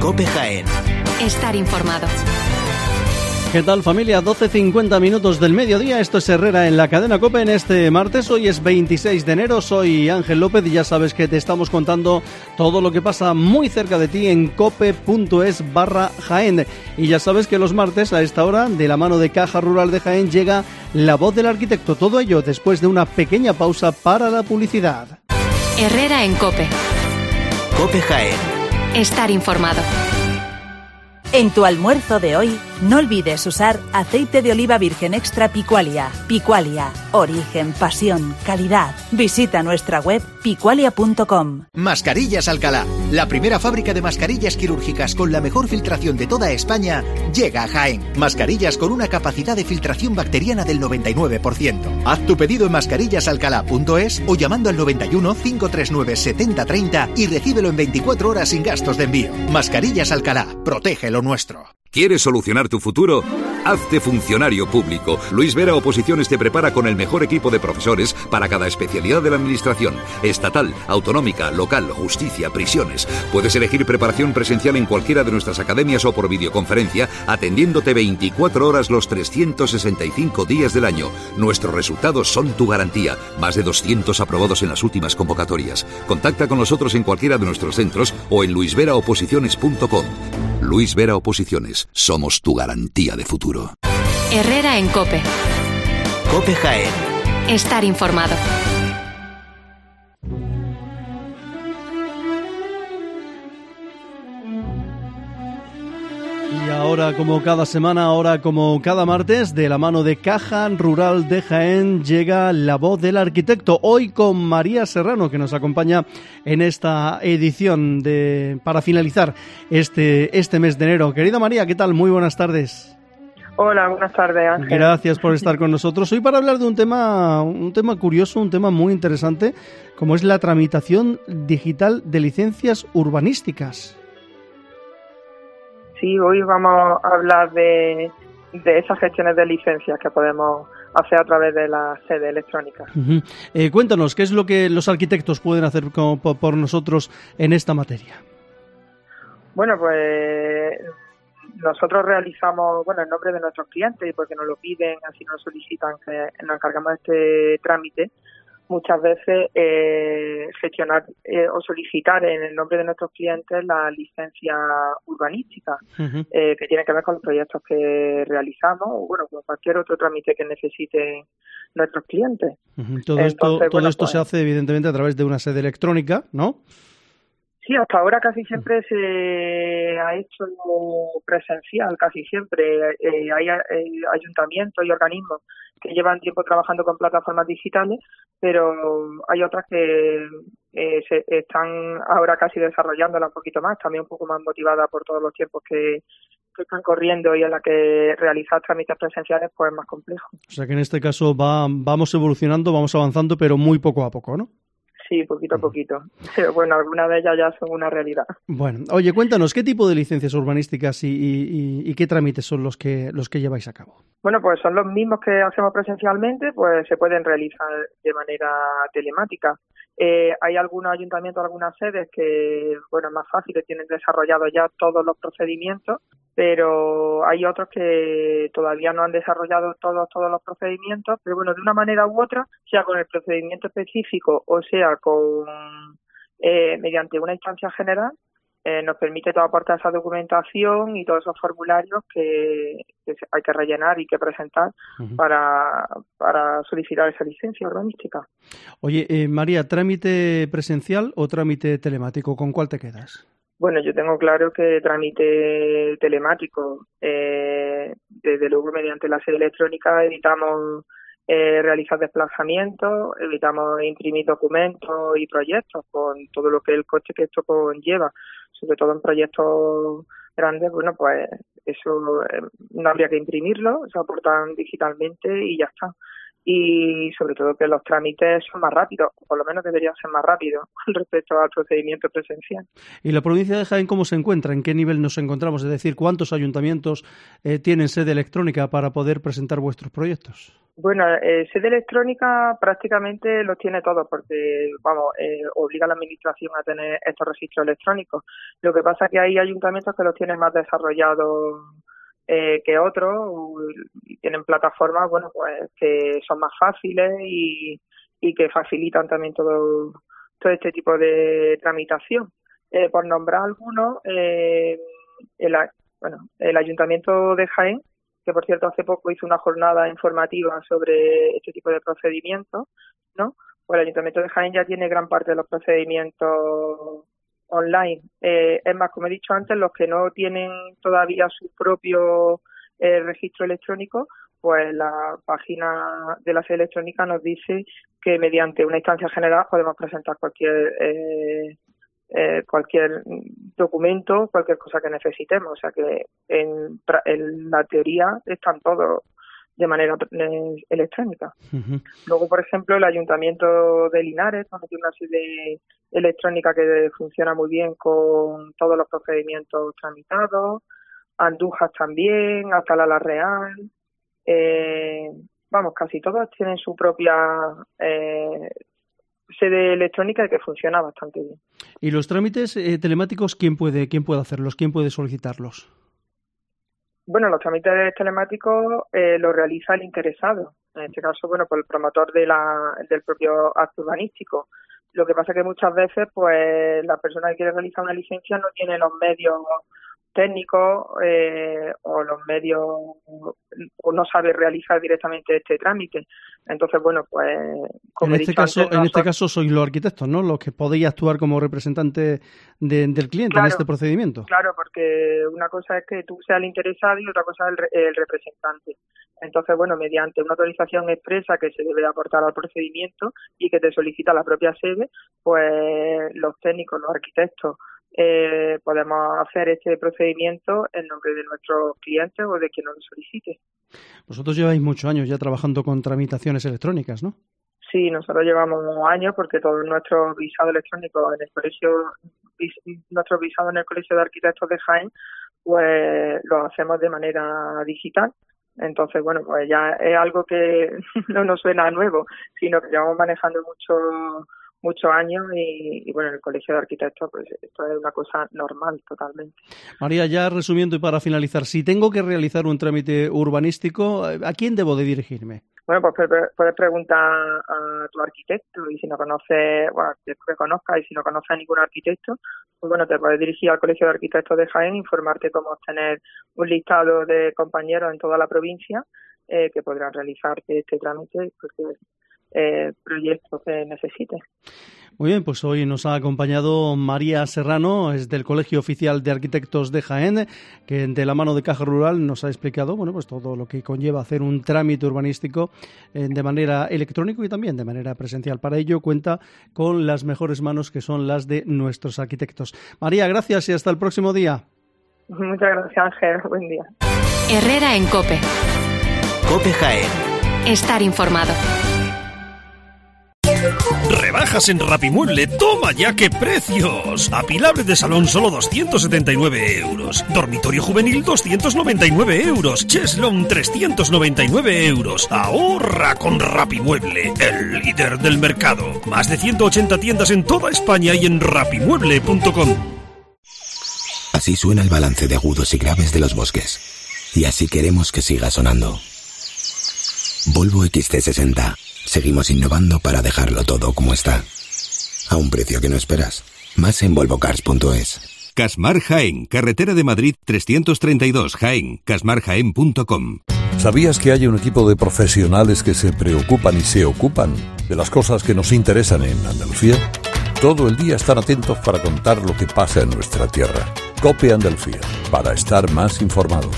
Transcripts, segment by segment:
COPE Jaén. Estar informado. ¿Qué tal, familia? 12:50 minutos del mediodía. Esto es Herrera en la cadena COPE en este martes. Hoy es 26 de enero. Soy Ángel López y ya sabes que te estamos contando todo lo que pasa muy cerca de ti en cope.es/Jaén. Y ya sabes que los martes a esta hora, de la mano de Caja Rural de Jaén, llega La Voz del Arquitecto. Todo ello después de una pequeña pausa para la publicidad. Herrera en COPE. COPE Jaén. Estar informado. En tu almuerzo de hoy, no olvides usar aceite de oliva virgen extra Picualia. Picualia, origen, pasión, calidad. Visita nuestra web picualia.com. Mascarillas Alcalá, la primera fábrica de mascarillas quirúrgicas con la mejor filtración de toda España, llega a Jaén. Mascarillas con una capacidad de filtración bacteriana del 99%. Haz tu pedido en mascarillasalcalá.es o llamando al 91 539 7030 y recíbelo en 24 horas sin gastos de envío. Mascarillas Alcalá, protege lo nuestro. ¿Quieres solucionar tu futuro? Hazte funcionario público. Luis Vera Oposiciones te prepara con el mejor equipo de profesores para cada especialidad de la administración. Estatal, autonómica, local, justicia, prisiones. Puedes elegir preparación presencial en cualquiera de nuestras academias o por videoconferencia, atendiéndote 24 horas los 365 días del año. Nuestros resultados son tu garantía. Más de 200 aprobados en las últimas convocatorias. Contacta con nosotros en cualquiera de nuestros centros o en luisveraoposiciones.com. Luis Vera Oposiciones. Somos tu garantía de futuro. Herrera en COPE. COPE Jaén. Estar informado. Y ahora, como cada semana, ahora como cada martes, de la mano de Caja Rural de Jaén, llega La Voz del Arquitecto. Hoy con María Serrano, que nos acompaña en esta edición para finalizar este mes de enero. Querida María, ¿qué tal? Muy buenas tardes. Hola, buenas tardes, Ángel. Gracias por estar con nosotros. Hoy para hablar de un tema curioso, un tema muy interesante, como es la tramitación digital de licencias urbanísticas. Sí, hoy vamos a hablar de esas gestiones de licencias que podemos hacer a través de la sede electrónica. Uh-huh. Cuéntanos, ¿qué es lo que los arquitectos pueden hacer por nosotros en esta materia? Bueno, pues nosotros realizamos, en nombre de nuestros clientes y porque nos lo piden, así nos solicitan que nos encargamos de este trámite, muchas veces gestionar o solicitar en el nombre de nuestros clientes la licencia urbanística, uh-huh, que tiene que ver con los proyectos que realizamos o con cualquier otro trámite que necesiten nuestros clientes. Uh-huh. Todo esto se hace evidentemente a través de una sede electrónica, ¿no? Sí, hasta ahora casi siempre se ha hecho presencial, casi siempre. Hay ayuntamientos y organismos que llevan tiempo trabajando con plataformas digitales, pero hay otras que se están ahora casi desarrollándola un poquito más, también un poco más motivada por todos los tiempos que están corriendo y en la que realizar trámites presenciales pues es más complejo. O sea que en este caso vamos evolucionando, vamos avanzando, pero muy poco a poco, ¿no? Sí, poquito a poquito. Pero algunas de ellas ya son una realidad. Bueno, oye, cuéntanos, ¿qué tipo de licencias urbanísticas y qué trámites son los que lleváis a cabo? Bueno, pues son los mismos que hacemos presencialmente, pues se pueden realizar de manera telemática. Hay algunos ayuntamientos, algunas sedes que, es más fácil, que tienen desarrollados ya todos los procedimientos, pero hay otros que todavía no han desarrollado todos los procedimientos, pero de una manera u otra, sea con el procedimiento específico o sea con mediante una instancia general, nos permite aportar esa documentación y todos esos formularios que hay que rellenar y que presentar uh-huh, para solicitar esa licencia urbanística. Oye, María, ¿trámite presencial o trámite telemático? ¿Con cuál te quedas? Bueno, yo tengo claro que trámite telemático. Desde luego, mediante la sede electrónica evitamos realizar desplazamientos, evitamos imprimir documentos y proyectos con todo lo que el coste que esto conlleva, sobre todo en proyectos grandes. Pues eso no habría que imprimirlo, se aportan digitalmente y ya está. y sobre todo que los trámites son más rápidos, o por lo menos deberían ser más rápidos respecto al procedimiento presencial. ¿Y la provincia de Jaén cómo se encuentra? ¿En qué nivel nos encontramos? Es decir, ¿cuántos ayuntamientos tienen sede electrónica para poder presentar vuestros proyectos? Bueno, sede electrónica prácticamente los tiene todos porque, obliga a la administración a tener estos registros electrónicos. Lo que pasa es que hay ayuntamientos que los tienen más desarrollados que otros y tienen plataformas, pues que son más fáciles y que facilitan también todo este tipo de tramitación. Por nombrar algunos, el Ayuntamiento de Jaén, que por cierto hace poco hizo una jornada informativa sobre este tipo de procedimientos, ¿no? Pues el Ayuntamiento de Jaén ya tiene gran parte de los procedimientos online. Es más, como he dicho antes, los que no tienen todavía su propio registro electrónico, pues la página de la sede electrónica nos dice que mediante una instancia general podemos presentar cualquier documento, cualquier cosa que necesitemos. O sea que en la teoría están todos de manera electrónica. Uh-huh. Luego, por ejemplo, el Ayuntamiento de Linares también tiene una sede electrónica que funciona muy bien con todos los procedimientos tramitados. Andújar también, Alcalá la Real. Casi todos tienen su propia sede electrónica que funciona bastante bien. ¿Y los trámites telemáticos quién puede hacerlos? ¿Quién puede solicitarlos? Bueno, los trámites telemáticos los realiza el interesado. En este caso, por el promotor del propio acto urbanístico. Lo que pasa es que muchas veces, pues, la persona que quiere realizar una licencia no tiene los medios técnicos o los medios o no sabe realizar directamente este trámite. Entonces, pues como en este caso sois los arquitectos, ¿no? Los que podéis actuar como representante del cliente, claro, en este procedimiento. Claro, porque una cosa es que tú seas el interesado y otra cosa es el representante. Entonces, mediante una autorización expresa que se debe aportar al procedimiento y que te solicita la propia sede, pues los técnicos, los arquitectos, podemos hacer este procedimiento en nombre de nuestros clientes o de quien nos lo solicite. Vosotros lleváis muchos años ya trabajando con tramitaciones electrónicas, ¿no? Sí, nosotros llevamos años porque todos nuestros visados electrónicos en el colegio, nuestros visados en el Colegio de Arquitectos de Jaén, pues los hacemos de manera digital. Entonces, pues ya es algo que no nos suena nuevo, sino que llevamos manejando muchos años y en el Colegio de Arquitectos pues esto es una cosa normal totalmente. María, ya resumiendo y para finalizar, si tengo que realizar un trámite urbanístico, ¿a quién debo de dirigirme? Pues puedes preguntar a tu arquitecto y si no conoces, que conozcas y si no conoces a ningún arquitecto, pues te puedes dirigir al Colegio de Arquitectos de Jaén, informarte cómo obtener un listado de compañeros en toda la provincia que podrán realizarte este trámite proyectos que necesites. Muy bien, pues hoy nos ha acompañado María Serrano, es del Colegio Oficial de Arquitectos de Jaén, que de la mano de Caja Rural nos ha explicado pues todo lo que conlleva hacer un trámite urbanístico de manera electrónica y también de manera presencial. Para ello cuenta con las mejores manos que son las de nuestros arquitectos. María, gracias y hasta el próximo día. Muchas gracias, Ángel. Buen día. Herrera en COPE. COPE Jaén. Estar informado. Rebajas en Rapimueble, toma ya qué precios. Apilable de salón solo 279 euros. Dormitorio juvenil 299 euros. Cheslón 399 euros. Ahorra con Rapimueble, el líder del mercado. Más de 180 tiendas en toda España y en rapimueble.com. Así suena el balance de agudos y graves de los bosques. Y así queremos que siga sonando. Volvo XC60. Seguimos innovando para dejarlo todo como está. A un precio que no esperas. Más en volvocars.es. Casmar Jaén, carretera de Madrid 332 Jaén, casmarjaén.com. ¿Sabías que hay un equipo de profesionales que se preocupan y se ocupan de las cosas que nos interesan en Andalucía? Todo el día están atentos para contar lo que pasa en nuestra tierra. COPE Andalucía, para estar más informados.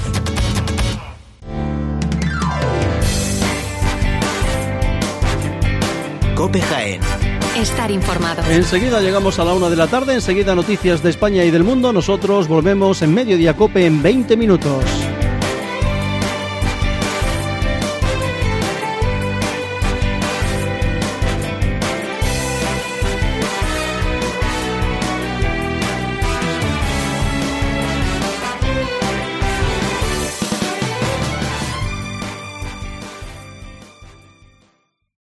COPE Jaén. Estar informado. Enseguida llegamos a la 1 de la tarde, enseguida noticias de España y del mundo. Nosotros volvemos en Mediodía COPE en 20 minutos.